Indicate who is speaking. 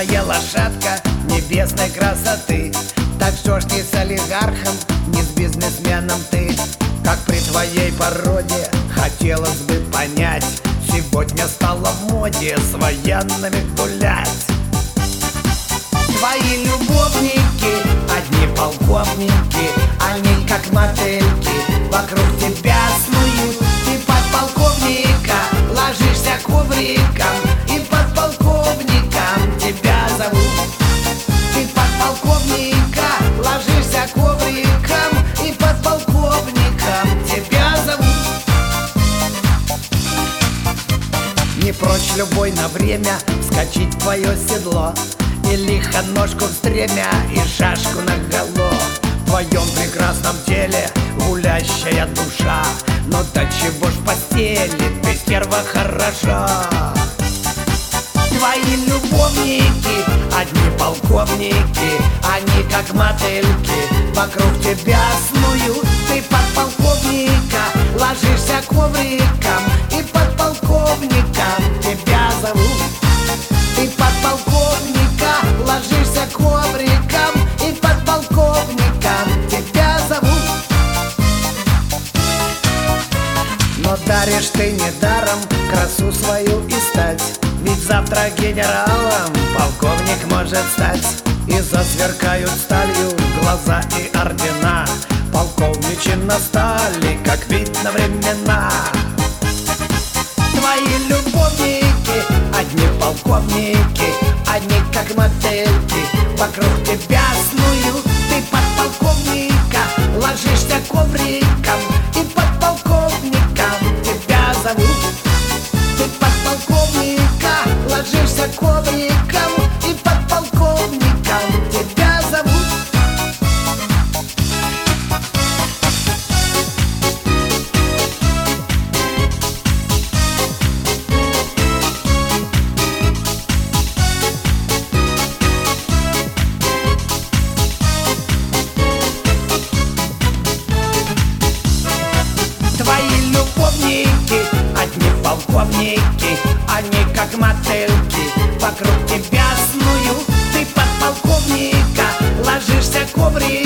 Speaker 1: Черная лошадка небесной красоты. Так что ж не с олигархом, не с бизнесменом ты. Как при твоей породе хотелось бы понять, сегодня стало в моде с военными гулять. Твои любовники одни полковники, они как модельки вокруг тебя снуют. Ты подполковника ложишься ковриком, и подполковником тебя зовут. Ты подполковника ложишься ковриком, и подполковником тебя зовут. Не прочь любой на время вскочить в твое седло, и лихо ножку в стремя, и шашку наголо. В твоем прекрасном теле гулящая душа, но до чего ж в постели ты стерва хороша. Твои любовники одни полковники, они как модельки вокруг тебя снуют. Ты подполковника ложишься ковриком, и подполковником тебя зовут. Ты подполковника ложишься ковриком, и подполковником тебя зовут. Но даришь ты недаром красу свою и стать, ведь завтра генералом полковник может стать. И засверкают сталью глаза и ордена, полковничьи на стали, как видно времена. Твои любовники одни полковники, они как модельки вокруг тебя снуют. Ты подполковника ложишься ковриком, и подполковником тебя зовут. Ты подполковника ложишься ковриком, и подполковником тебя зовут. Твои любовники одни полковники, они как модельки вокруг тебя снуют. Ты подполковника ложишься ковриком,